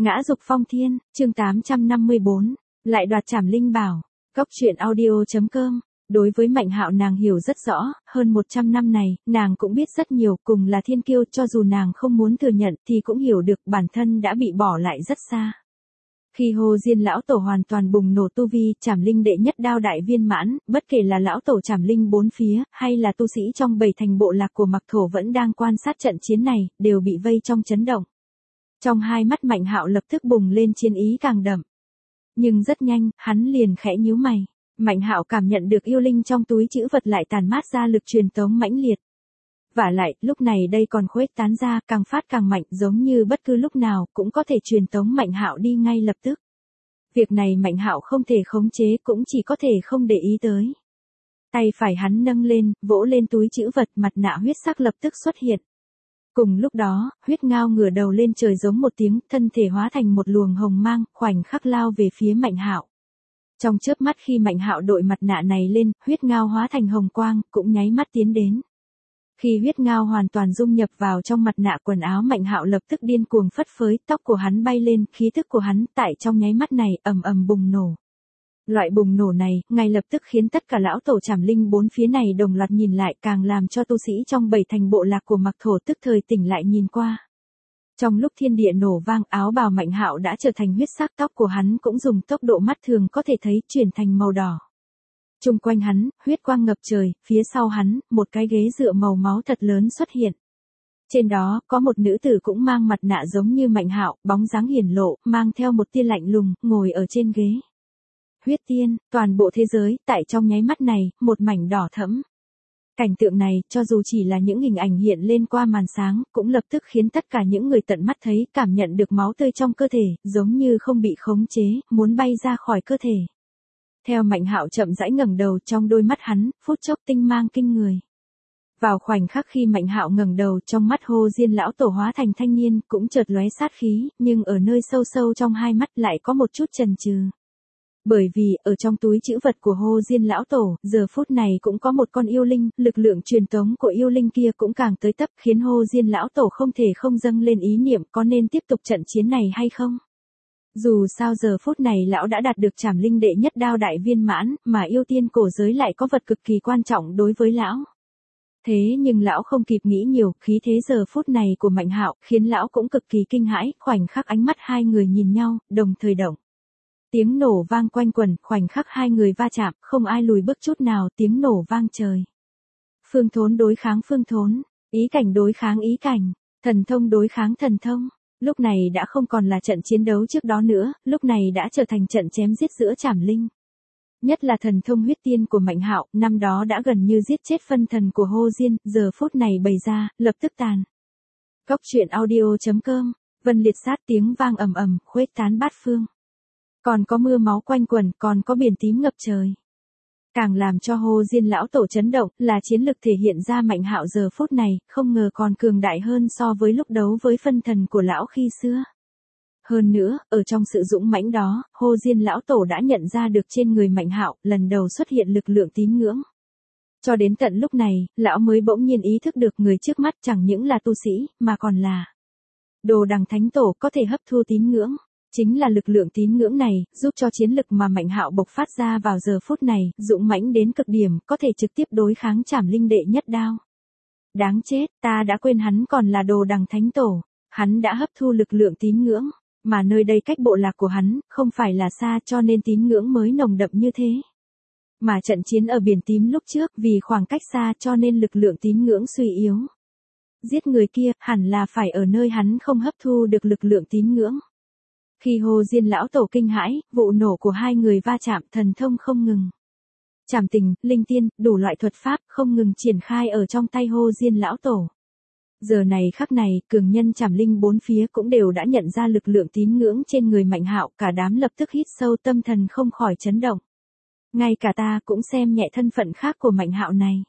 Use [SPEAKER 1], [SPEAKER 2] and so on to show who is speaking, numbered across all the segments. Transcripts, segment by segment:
[SPEAKER 1] Ngã dục phong thiên, chương 854, lại đoạt Trảm Linh Bảo. Góc truyện audio.com. Đối với Mạnh Hạo nàng hiểu rất rõ, hơn 100 năm này, nàng cũng biết rất nhiều, cùng là thiên kiêu, cho dù nàng không muốn thừa nhận thì cũng hiểu được bản thân đã bị bỏ lại rất xa. Khi Hồ Diên lão tổ hoàn toàn bùng nổ tu vi, Trảm Linh đệ nhất đao đại viên mãn, bất kể là lão tổ Trảm Linh bốn phía, hay là tu sĩ trong 7 thành bộ lạc của Mặc Thổ vẫn đang quan sát trận chiến này, đều bị vây trong chấn động. Trong hai mắt Mạnh Hạo lập tức bùng lên chiến ý càng đậm. Nhưng rất nhanh, hắn liền khẽ nhíu mày. Mạnh Hạo cảm nhận được yêu linh trong túi trữ vật lại tàn mát ra lực truyền tống mãnh liệt. Vả lại, lúc này đây còn khuếch tán ra, càng phát càng mạnh, giống như bất cứ lúc nào cũng có thể truyền tống Mạnh Hạo đi ngay lập tức. Việc này Mạnh Hạo không thể khống chế, cũng chỉ có thể không để ý tới. Tay phải hắn nâng lên, vỗ lên túi trữ vật, mặt nạ huyết sắc lập tức xuất hiện. Cùng lúc đó, huyết ngao ngửa đầu lên trời giống một tiếng, thân thể hóa thành một luồng hồng mang, khoảnh khắc lao về phía Mạnh Hạo. Trong chớp mắt khi Mạnh Hạo đội mặt nạ này lên, huyết ngao hóa thành hồng quang, cũng nháy mắt tiến đến. Khi huyết ngao hoàn toàn dung nhập vào trong mặt nạ quần áo, Mạnh Hạo lập tức điên cuồng phất phới, tóc của hắn bay lên, khí thức của hắn tại trong nháy mắt này ầm ầm bùng nổ. Loại bùng nổ này, ngay lập tức khiến tất cả lão tổ Trảm Linh bốn phía này đồng loạt nhìn lại, càng làm cho tu sĩ trong 7 thành bộ lạc của Mặc Thổ tức thời tỉnh lại nhìn qua. Trong lúc thiên địa nổ vang, áo bào Mạnh Hạo đã trở thành huyết sắc, tóc của hắn cũng dùng tốc độ mắt thường có thể thấy chuyển thành màu đỏ. Chung quanh hắn, huyết quang ngập trời, phía sau hắn, một cái ghế dựa màu máu thật lớn xuất hiện. Trên đó, có một nữ tử cũng mang mặt nạ giống như Mạnh Hạo, bóng dáng hiển lộ, mang theo một tia lạnh lùng, ngồi ở trên ghế. Huyết tiên, toàn bộ thế giới, tại trong nháy mắt này, một mảnh đỏ thẫm. Cảnh tượng này, cho dù chỉ là những hình ảnh hiện lên qua màn sáng, cũng lập tức khiến tất cả những người tận mắt thấy, cảm nhận được máu tươi trong cơ thể, giống như không bị khống chế, muốn bay ra khỏi cơ thể. Theo Mạnh Hạo chậm rãi ngẩng đầu, trong đôi mắt hắn, phút chốc tinh mang kinh người. Vào khoảnh khắc khi Mạnh Hạo ngẩng đầu, trong mắt Hồ Diên lão tổ hóa thành thanh niên, cũng chợt lóe sát khí, nhưng ở nơi sâu sâu trong hai mắt lại có một chút chần chừ. Bởi vì, ở trong túi trữ vật của Hồ Diên lão tổ, giờ phút này cũng có một con yêu linh, lực lượng truyền tống của yêu linh kia cũng càng tới tấp, khiến Hồ Diên lão tổ không thể không dâng lên ý niệm có nên tiếp tục trận chiến này hay không. Dù sao giờ phút này lão đã đạt được Trảm Linh đệ nhất đao đại viên mãn, mà yêu tiên cổ giới lại có vật cực kỳ quan trọng đối với lão. Thế nhưng lão không kịp nghĩ nhiều, khí thế giờ phút này của Mạnh Hạo khiến lão cũng cực kỳ kinh hãi, khoảnh khắc ánh mắt hai người nhìn nhau, đồng thời động. Tiếng nổ vang quanh quẩn, khoảnh khắc hai người va chạm, không ai lùi bước chút nào, tiếng nổ vang trời. Phương thốn đối kháng phương thốn, ý cảnh đối kháng ý cảnh, thần thông đối kháng thần thông. Lúc này đã không còn là trận chiến đấu trước đó nữa, lúc này đã trở thành trận chém giết giữa Trảm Linh. Nhất là thần thông huyết tiên của Mạnh Hạo, năm đó đã gần như giết chết phân thần của Hồ Diên, giờ phút này bày ra, lập tức tàn. Góc truyện audio.com, vân liệt sát tiếng vang ầm ầm, khuếch tán bát phương. Còn có mưa máu quanh quẩn, còn có biển tím ngập trời. Càng làm cho Hồ Diên lão tổ chấn động, là chiến lực thể hiện ra Mạnh Hạo giờ phút này, không ngờ còn cường đại hơn so với lúc đấu với phân thần của lão khi xưa. Hơn nữa, ở trong sự dũng mãnh đó, Hồ Diên lão tổ đã nhận ra được trên người Mạnh Hạo, lần đầu xuất hiện lực lượng tín ngưỡng. Cho đến tận lúc này, lão mới bỗng nhiên ý thức được người trước mắt chẳng những là tu sĩ, mà còn là Đồ Đằng Thánh Tổ, có thể hấp thu tín ngưỡng. Chính là lực lượng tín ngưỡng này, giúp cho chiến lực mà Mạnh Hạo bộc phát ra vào giờ phút này, dũng mãnh đến cực điểm, có thể trực tiếp đối kháng Trảm Linh đệ nhất đao. Đáng chết, ta đã quên hắn còn là Đồ Đằng Thánh Tổ, hắn đã hấp thu lực lượng tín ngưỡng, mà nơi đây cách bộ lạc của hắn, không phải là xa, cho nên tín ngưỡng mới nồng đậm như thế. Mà trận chiến ở biển tím lúc trước, vì khoảng cách xa cho nên lực lượng tín ngưỡng suy yếu. Giết người kia, hẳn là phải ở nơi hắn không hấp thu được lực lượng tín ngưỡng. Khi Hồ Diên lão tổ kinh hãi, vụ nổ của hai người va chạm, thần thông không ngừng. Trảm tình, linh tiên, đủ loại thuật pháp không ngừng triển khai ở trong tay Hồ Diên lão tổ. Giờ này khắc này, cường nhân Trảm Linh bốn phía cũng đều đã nhận ra lực lượng tín ngưỡng trên người Mạnh Hạo, cả đám lập tức hít sâu, tâm thần không khỏi chấn động. Ngay cả ta cũng xem nhẹ thân phận khác của Mạnh Hạo này.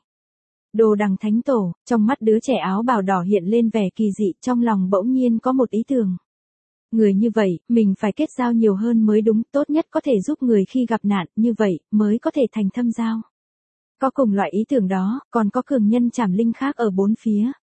[SPEAKER 1] Đồ Đằng Thánh Tổ, trong mắt đứa trẻ áo bào đỏ hiện lên vẻ kỳ dị, trong lòng bỗng nhiên có một ý tưởng. Người như vậy, mình phải kết giao nhiều hơn mới đúng, tốt nhất có thể giúp người khi gặp nạn, như vậy, mới có thể thành thâm giao. Có cùng loại ý tưởng đó, còn có cường nhân Trảm Linh khác ở bốn phía.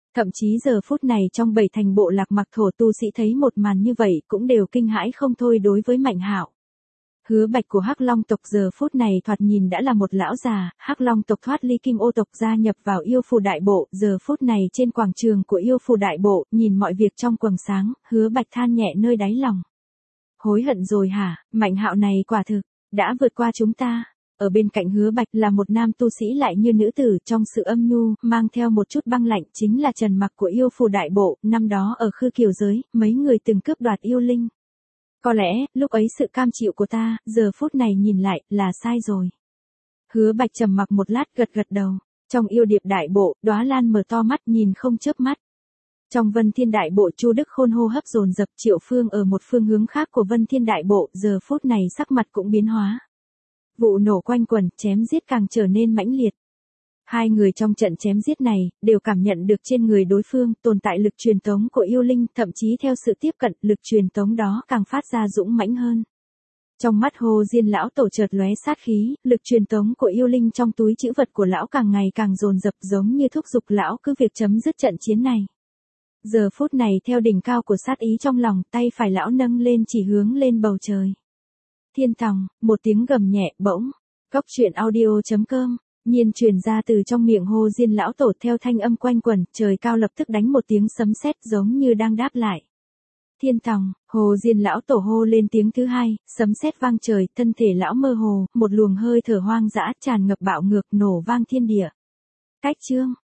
[SPEAKER 1] Thậm chí giờ phút này trong 7 thành bộ lạc mặc thổ tu sĩ thấy một màn như vậy cũng đều kinh hãi không thôi đối với Mạnh Hạo. Hứa Bạch của Hắc Long tộc giờ phút này thoạt nhìn đã là một lão già, Hắc Long tộc thoát ly Kim Ô tộc gia nhập vào Yêu Phù Đại Bộ, giờ phút này trên quảng trường của Yêu Phù Đại Bộ, nhìn mọi việc trong quầng sáng, Hứa Bạch than nhẹ nơi đáy lòng. Hối hận rồi hả, Mạnh Hạo này quả thực đã vượt qua chúng ta. Ở bên cạnh Hứa Bạch là một nam tu sĩ lại như nữ tử trong sự âm nhu, mang theo một chút băng lạnh chính là Trần Mặc của Yêu Phù Đại Bộ, năm đó ở Khư Kiều giới, mấy người từng cướp đoạt yêu linh. Có lẽ, lúc ấy sự cam chịu của ta, giờ phút này nhìn lại, là sai rồi. Hứa Bạch trầm mặc một lát gật gật đầu. Trong Yêu Điệp Đại Bộ, Đóa Lan mở to mắt nhìn không chớp mắt. Trong Vân Thiên Đại Bộ Chu Đức Khôn hô hấp dồn dập, Triệu Phương ở một phương hướng khác của Vân Thiên Đại Bộ, giờ phút này sắc mặt cũng biến hóa. Vụ nổ quanh quẩn, chém giết càng trở nên mãnh liệt. Hai người trong trận chém giết này, đều cảm nhận được trên người đối phương tồn tại lực truyền tống của yêu linh, thậm chí theo sự tiếp cận, lực truyền tống đó càng phát ra dũng mãnh hơn. Trong mắt Hồ Diên lão tổ chợt lóe sát khí, lực truyền tống của yêu linh trong túi trữ vật của lão càng ngày càng dồn dập giống như thúc giục lão cứ việc chấm dứt trận chiến này. Giờ phút này theo đỉnh cao của sát ý trong lòng, tay phải lão nâng lên chỉ hướng lên bầu trời. Thiên Tòng, một tiếng gầm nhẹ bỗng, Cốc Truyện Audio.com, nhiên truyền ra từ trong miệng Hồ Diên lão tổ theo thanh âm quanh quẩn, trời cao lập tức đánh một tiếng sấm sét giống như đang đáp lại. Thiên Tòng, Hồ Diên lão tổ hô lên tiếng thứ hai, sấm sét vang trời, thân thể lão mơ hồ, một luồng hơi thở hoang dã tràn ngập bạo ngược nổ vang thiên địa. Cách chương